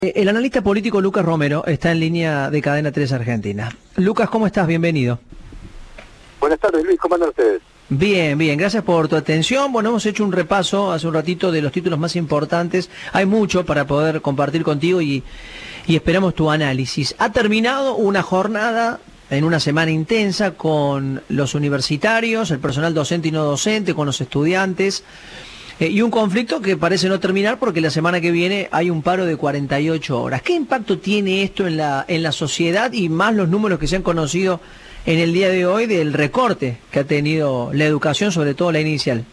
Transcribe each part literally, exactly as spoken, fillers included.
El analista político Lucas Romero está en línea de Cadena tres Argentina. Lucas, ¿cómo estás? Bienvenido. Buenas tardes, Luis, ¿cómo andan ustedes? Bien, bien, gracias por tu atención. Bueno, hemos hecho un repaso hace un ratito de los títulos más importantes. Hay mucho para poder compartir contigo y, y esperamos tu análisis. Ha terminado una jornada en una semana intensa con los universitarios, el personal docente y no docente, con los estudiantes. Eh, y un conflicto que parece no terminar porque la semana que viene hay un paro de cuarenta y ocho horas. ¿Qué impacto tiene esto en la en la sociedad y más los números que se han conocido en el día de hoy del recorte que ha tenido la educación, sobre todo la inicial?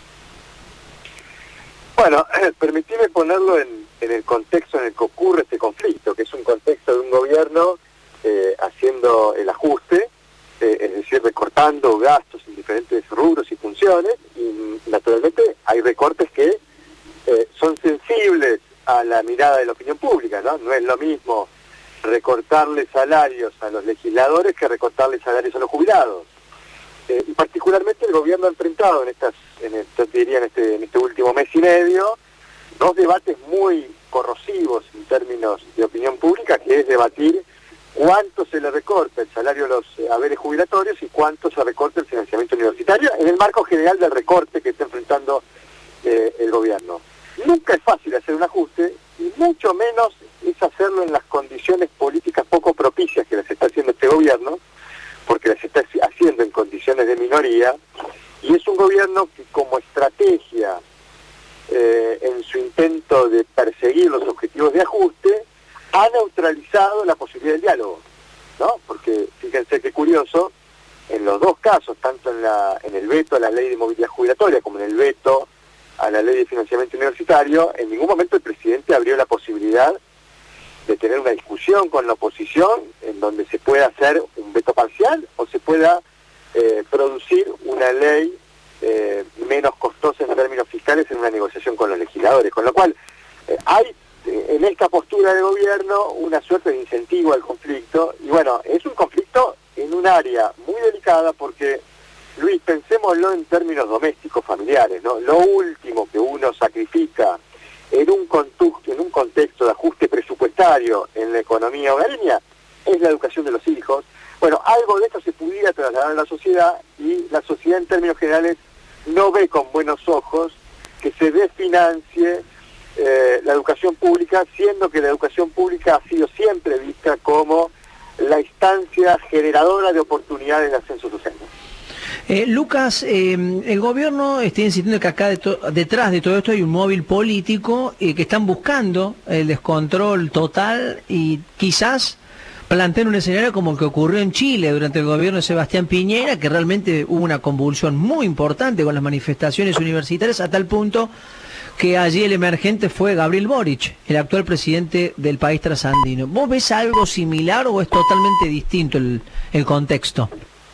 Bueno, eh, permitime ponerlo en, en el contexto en el que ocurre este conflicto, que es un contexto de un gobierno eh, haciendo el ajuste, eh, es decir, recortando gastos en diferentes rubros y funciones, y naturalmente hay recortes que eh, son sensibles a la mirada de la opinión pública, ¿no? No es lo mismo recortarle salarios a los legisladores que recortarle salarios a los jubilados. Eh, y particularmente el gobierno ha enfrentado en estas, en el, yo diría en este, en este último mes y medio, dos debates muy corrosivos en términos de opinión pública, que es debatir cuánto se le recorta el salario a los eh, haberes jubilatorios y cuánto se recorta el financiamiento universitario en el marco general del recorte que está enfrentando eh, el gobierno. Nunca es fácil hacer un ajuste, y mucho menos es hacerlo en las condiciones políticas poco propicias que las está haciendo este gobierno, porque las está haciendo en condiciones de minoría, y es un gobierno que como estrategia eh, en su intento de perseguir los objetivos de ajuste, ha neutralizado la posibilidad del diálogo, ¿no? Porque fíjense qué curioso, en los dos casos, tanto en, la, en el veto a la ley de movilidad jubilatoria como en el veto a la ley de financiamiento universitario, en ningún momento el presidente abrió la posibilidad de tener una discusión con la oposición en donde se pueda hacer un veto parcial o se pueda eh, producir una ley eh, menos costosa en términos fiscales en una negociación con los legisladores. Con lo cual, eh, hay en esta postura de gobierno una suerte de incentivo al conflicto, y bueno, es un conflicto en un área muy delicada porque, Luis, pensémoslo en términos domésticos, familiares, ¿no? Lo último que uno sacrifica en un contexto, en un contexto de ajuste presupuestario en la economía hogareña es la educación de los hijos. Bueno, algo de esto se pudiera trasladar a la sociedad, y la sociedad en términos generales no ve con buenos ojos que se desfinancie Eh, la educación pública, siendo que la educación pública ha sido siempre vista como la instancia generadora de oportunidades de ascenso social. Eh, Lucas, eh, el gobierno está insistiendo que acá de detrás de todo esto hay un móvil político y eh, que están buscando el descontrol total y quizás plantean un escenario como el que ocurrió en Chile durante el gobierno de Sebastián Piñera, que realmente hubo una convulsión muy importante con las manifestaciones universitarias a tal punto que allí el emergente fue Gabriel Boric, el actual presidente del país trasandino. ¿Vos ves algo similar o es totalmente distinto el, el contexto?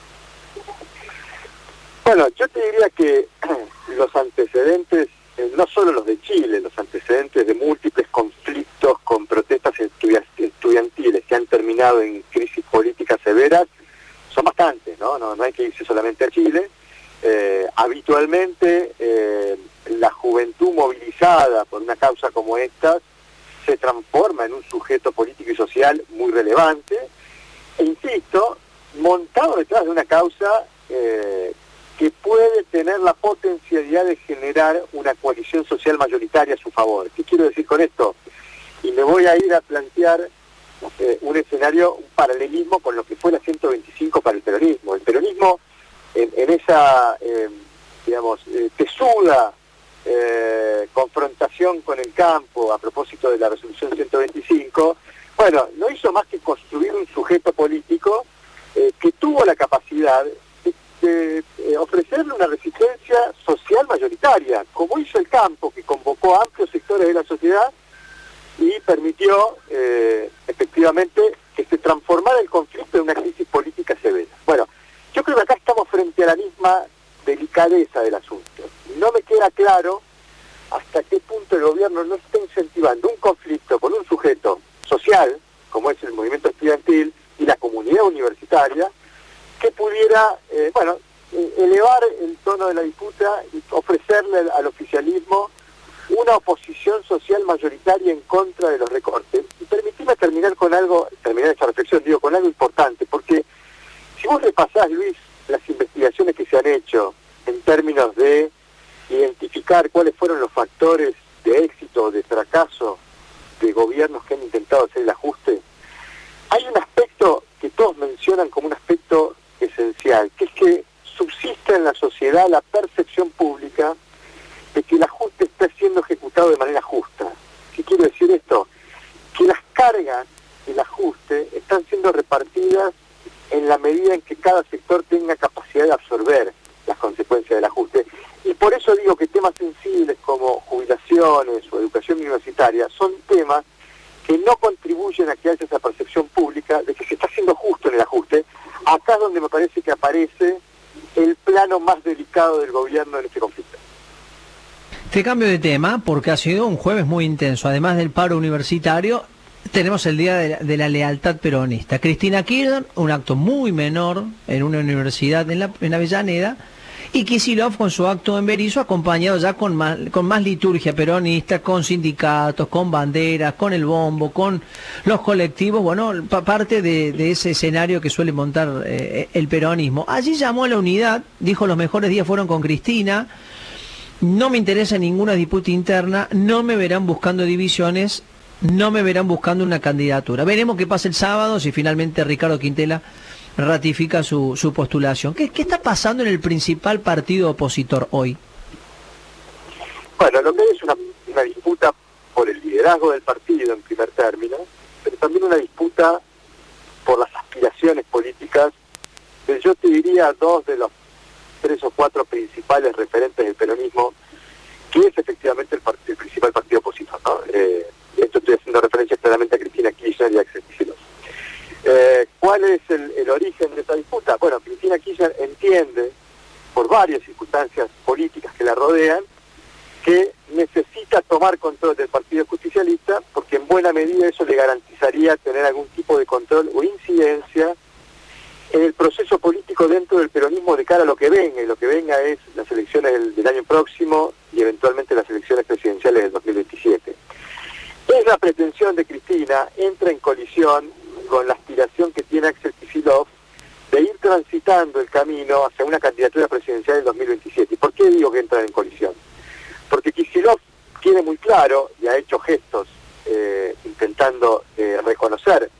Bueno, yo te diría que los antecedentes, eh, no solo los de Chile, los antecedentes de múltiples conflictos con protestas estudiantiles que han terminado en crisis políticas severas, son bastantes, ¿no? No, no hay que irse solamente a Chile. Eh, habitualmente eh, la juventud movilizada por una causa como esta se transforma en un sujeto político y social muy relevante, e insisto, montado detrás de una causa eh, que puede tener la potencialidad de generar una coalición social mayoritaria a su favor. ¿Qué quiero decir con esto? Y me voy a ir a plantear eh, un escenario, un paralelismo con lo que fue la ciento veinticinco para el peronismo. El peronismo En, en esa, eh, digamos, eh, tesuda eh, confrontación con el campo a propósito de la resolución ciento veinticinco, bueno, no hizo más que construir un sujeto político eh, que tuvo la capacidad de, de eh, ofrecerle una resistencia social mayoritaria, como hizo el campo, que convocó a amplios sectores de la sociedad y permitió eh, efectivamente que se transformara el conflicto en una crisis política severa. Bueno, yo creo que acá estamos frente a la misma delicadeza del asunto. No me queda claro hasta qué punto el gobierno no está incentivando un conflicto con un sujeto social, como es el movimiento estudiantil y la comunidad universitaria, que pudiera, eh, bueno, elevar el tono de la disputa y ofrecerle al, al oficialismo una oposición social mayoritaria en contra de los recortes, permitime terminar con algo, terminar esta reflexión, digo, con algo importante, porque si vos repasás, Luis, las investigaciones que se han hecho en términos de identificar cuáles fueron los factores de éxito o de fracaso de gobiernos que han intentado hacer el ajuste, hay un aspecto que todos mencionan como un aspecto esencial, que es que subsiste en la sociedad la percepción pública de que el ajuste está siendo ejecutado de manera justa. ¿Qué quiere decir esto? Que las cargas del ajuste están siendo repartidas en la medida en que cada sector tenga capacidad de absorber las consecuencias del ajuste. Y por eso digo que temas sensibles como jubilaciones o educación universitaria son temas que no contribuyen a que haya esa percepción pública de que se está haciendo justo en el ajuste. Acá es donde me parece que aparece el plano más delicado del gobierno en este conflicto. Te cambio de tema porque ha sido un jueves muy intenso. Además del paro universitario, tenemos el Día de la, de la Lealtad Peronista. Cristina Kirchner, un acto muy menor en una universidad en, la, en Avellaneda, y Kicillof con su acto en Berisso, acompañado ya con más, con más liturgia peronista, con sindicatos, con banderas, con el bombo, con los colectivos, bueno, pa parte de, de ese escenario que suele montar eh, el peronismo. Allí llamó a la unidad, dijo los mejores días fueron con Cristina, no me interesa ninguna disputa interna, no me verán buscando divisiones, no me verán buscando una candidatura. Veremos qué pasa el sábado, si finalmente Ricardo Quintela ratifica su, su postulación. ¿Qué, ¿Qué está pasando en el principal partido opositor hoy? Bueno, lo que hay es una, una disputa por el liderazgo del partido en primer término, pero también una disputa por las aspiraciones políticas de, yo te diría, dos de los tres o cuatro principales referentes del peronismo, que es efectivamente el, part el principal partido opositor, ¿no? Eh, esto estoy haciendo referencia claramente a Cristina Kirchner y a Axel Kicillof. Eh, ¿Cuál es el, el origen de esta disputa? Bueno, Cristina Kirchner entiende, por varias circunstancias políticas que la rodean, que necesita tomar control del Partido Justicialista, porque en buena medida eso le garantizaría tener algún tipo de control o incidencia en el proceso político dentro del peronismo de cara a lo que venga, y lo que venga es las elecciones del, del año próximo y eventualmente las elecciones presidenciales del dos mil veintisiete. Es la pretensión de Cristina, entra en colisión con la aspiración que tiene Axel Kicillof de ir transitando el camino hacia una candidatura presidencial del dos mil veintisiete. ¿Y por qué digo que entran en colisión? Porque Kicillof tiene muy claro, y ha hecho gestos eh, intentando eh, reconocer,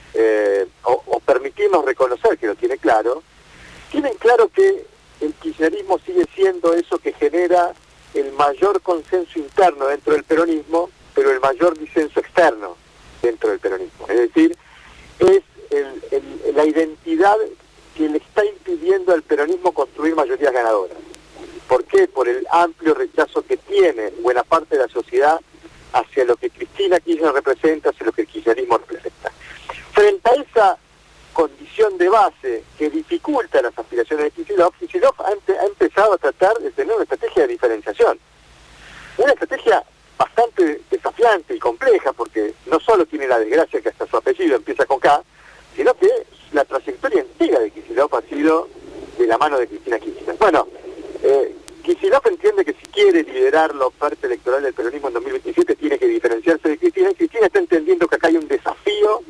eh, o, o permitirnos reconocer que lo tiene claro, tienen claro que el kirchnerismo sigue siendo eso que genera el mayor consenso interno dentro del peronismo, pero el mayor disenso externo dentro del peronismo. Es decir, es el, el, la identidad que le está impidiendo al peronismo construir mayorías ganadoras. ¿Por qué? Por el amplio rechazo que tiene buena parte de la sociedad hacia lo que Cristina Kirchner representa, hacia lo que el kirchnerismo representa. Frente a esa condición de base que dificulta las aspiraciones de Kicillof, Kicillof ha, empe ha empezado a tratar de tener una estrategia de diferenciación. Una estrategia bastante desafiante y compleja, porque no solo tiene la desgracia que hasta su apellido empieza con K, sino que la trayectoria entera de Kicillof ha sido de la mano de Cristina Kirchner. Bueno, eh, Kicillof entiende que si quiere liderar la oferta electoral del peronismo en dos mil veintisiete tiene que diferenciarse de Cristina, y Cristina está entendiendo que acá hay un desafío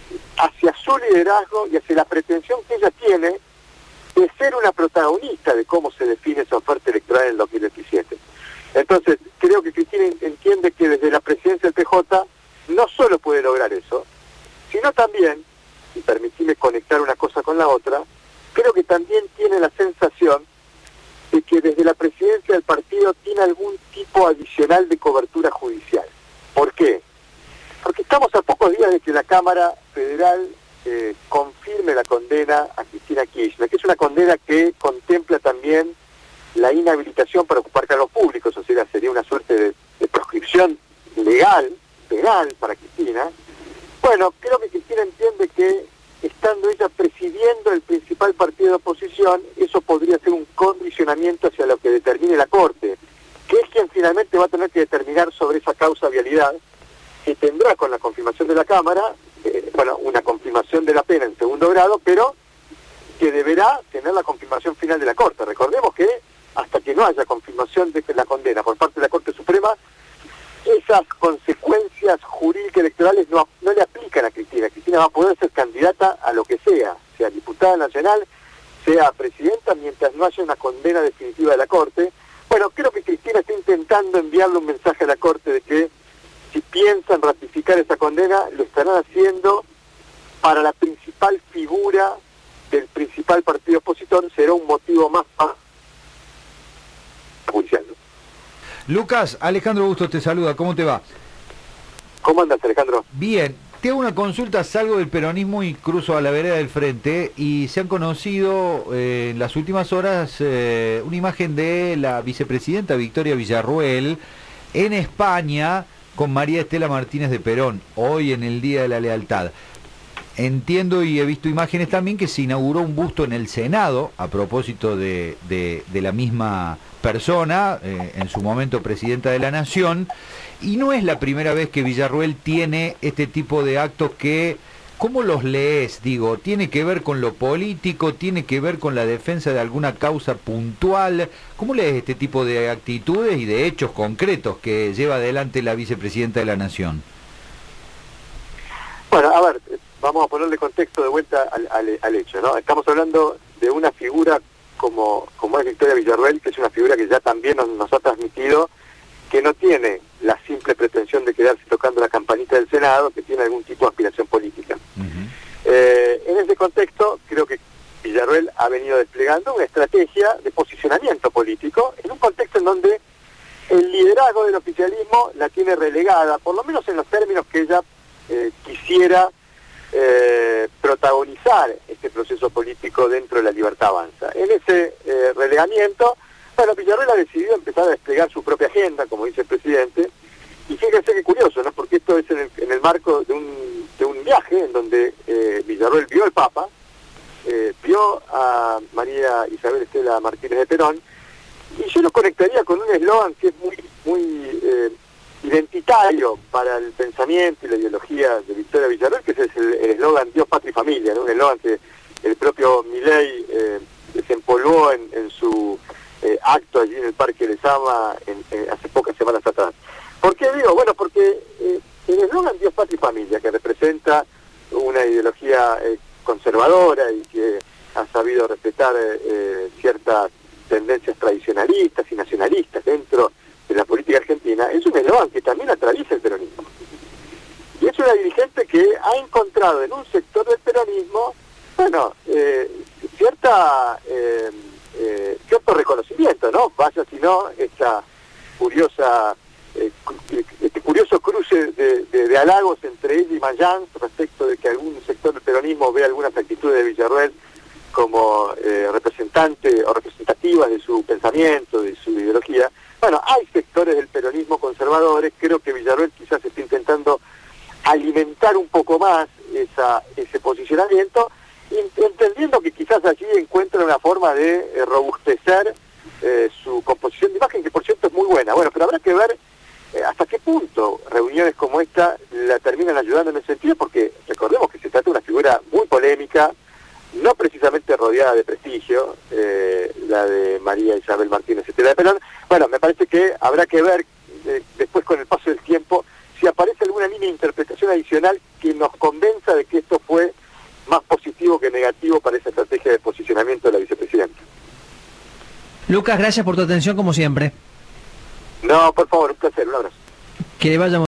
hacia su liderazgo y hacia la pretensión que ella tiene de ser una protagonista de cómo se define esa oferta electoral en el dos mil veintisiete. Entonces, creo que Cristina entiende que desde la presidencia del P J no solo puede lograr eso, sino también, y permitime conectar una cosa con la otra, creo que también tiene la sensación de que desde la presidencia del partido tiene algún tipo adicional de cobertura judicial. ¿Por qué? Porque estamos a pocos días de que la Cámara Federal eh, confirme la condena a Cristina Kirchner, que es una condena que contempla también la inhabilitación para ocupar cargos públicos, o sea, sería una suerte de, de proscripción legal, penal para Cristina. Bueno, creo que Cristina entiende que estando ella presidiendo el principal partido de oposición, eso podría ser un condicionamiento hacia lo que determine la Corte, que es quien finalmente va a tener que determinar sobre esa causa vialidad, que tendrá con la confirmación de la Cámara, eh, bueno, una confirmación de la pena en segundo grado, pero que deberá tener la confirmación final de la Corte. Recordemos que hasta que no haya confirmación de la condena por parte de la Corte Suprema, esas consecuencias jurídicas electorales no, no le aplican Cristina va a poder ser candidata a lo que sea, sea diputada nacional, sea presidenta, mientras no haya una condena definitiva de la Corte. Bueno, creo que Cristina está intentando enviarle un mensaje a la Corte de que si piensan ratificar esa condena, lo estarán haciendo para la principal figura del principal partido opositor, será un motivo más judicial. Lucas, Alejandro Bustos te saluda, ¿cómo te va? ¿Cómo andas, Alejandro? Bien, te hago una consulta, salgo del peronismo y cruzo a la vereda del frente, y se han conocido eh, en las últimas horas eh, una imagen de la vicepresidenta Victoria Villarruel en España con María Estela Martínez de Perón, hoy en el Día de la Lealtad. Entiendo y he visto imágenes también que se inauguró un busto en el Senado a propósito de, de, de la misma persona, eh, en su momento presidenta de la Nación, y no es la primera vez que Villarruel tiene este tipo de actos que, ¿cómo los lees? Digo, ¿tiene que ver con lo político? ¿Tiene que ver con la defensa de alguna causa puntual? ¿Cómo lees este tipo de actitudes y de hechos concretos que lleva adelante la vicepresidenta de la Nación? Bueno, a ver, vamos a ponerle contexto de vuelta al, al, al hecho, ¿no? Estamos hablando de una figura como, como es Victoria Villarruel, que es una figura que ya también nos, nos ha transmitido que no tiene la simple pretensión de quedarse tocando la campanita del Senado, que tiene algún tipo de aspiración política. Uh-huh. eh, en ese contexto, creo que Villarruel ha venido desplegando una estrategia de posicionamiento político en un contexto en donde el liderazgo del oficialismo la tiene relegada, por lo menos en los términos que ella eh, quisiera eh, protagonizar este proceso político dentro de la Libertad Avanza. En ese eh, relegamiento, bueno, Villarruel ha decidido empezar a desplegar su propia agenda, como dice el presidente, y fíjense qué curioso, ¿no? Porque esto es en el, en el marco de un, de un viaje en donde eh, Villarruel vio al Papa, eh, vio a María Isabel Estela Martínez de Perón, y yo lo conectaría con un eslogan que es muy, muy eh, identitario para el pensamiento y la ideología de Victoria Villarruel, que es el eslogan Dios, Patria y Familia, ¿no? Un eslogan que el propio Milei eh, desempolvó en, en su eh, acto allí en el Parque Lezama en, en, hace pocas semanas atrás. ¿Por qué digo? Bueno, porque eh, el eslogan Dios, Patria y Familia, que representa una ideología eh, conservadora y que ha sabido respetar eh, ciertas tendencias tradicionalistas y nacionalistas dentro de la política argentina, es un eslogan que también atraviesa el peronismo. Y es una dirigente que ha encontrado en un sector del peronismo, bueno, eh, cierta eh, eh, cierto reconocimiento, ¿no? Vaya si no, esta curiosa, eh, este curioso cruce de, de, de halagos entre ella y Mayans respecto de que algún sector del peronismo ve algunas actitudes de Villarruel como eh, representante o representativas de su pensamiento, de su ideología. Bueno, hay sectores del peronismo conservadores, creo que Villarruel quizás está intentando alimentar un poco más esa, ese posicionamiento, entendiendo que quizás allí encuentra una forma de eh, robustecer eh, su composición de imagen, que por cierto es muy buena. Bueno, pero habrá que ver eh, hasta qué punto reuniones como esta la terminan ayudando en ese sentido, porque recordemos que se trata de una figura muy polémica, no precisamente rodeada de prestigio, eh, la de María Isabel Martínez Estela de Perón. Bueno, me parece que habrá que ver eh, después con el paso del tiempo si aparece alguna línea de interpretación adicional que nos convenza de que esto fue más positivo que negativo para esa estrategia de posicionamiento de la vicepresidenta. Lucas, gracias por tu atención como siempre. No, por favor, un placer, un abrazo. Que le vaya